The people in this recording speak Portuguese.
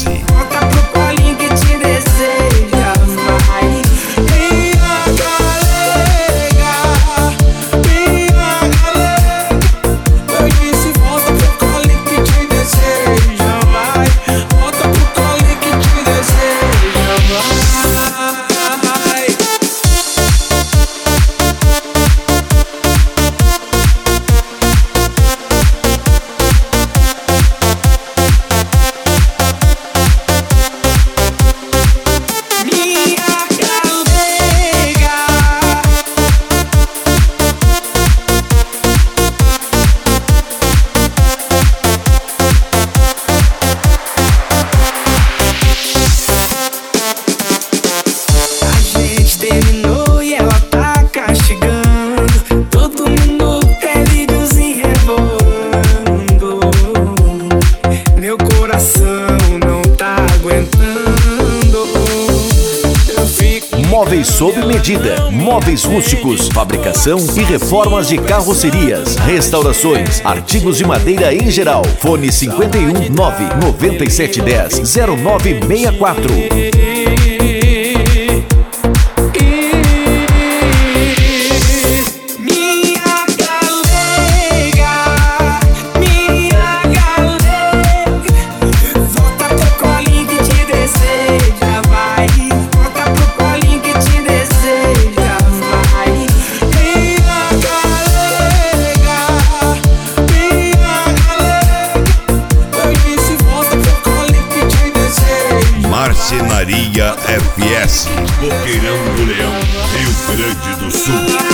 FPS. Volta pro colinho que te deseja, vai. Minha galega, eu disse volta pro colinho que te deseja, vai. Volta pro colinho que te deseja, vai. Terminou e ela tá castigando. Todo mundo quer videozinho rebolando. Meu coração não tá aguentando. Eu fico. Móveis sob medida, móveis rústicos, fabricação e reformas de carrocerias, restaurações, artigos de madeira em geral. Fone 51 99710 0964. Marcenaria FS, Boqueirão do Leão, Rio Grande do Sul.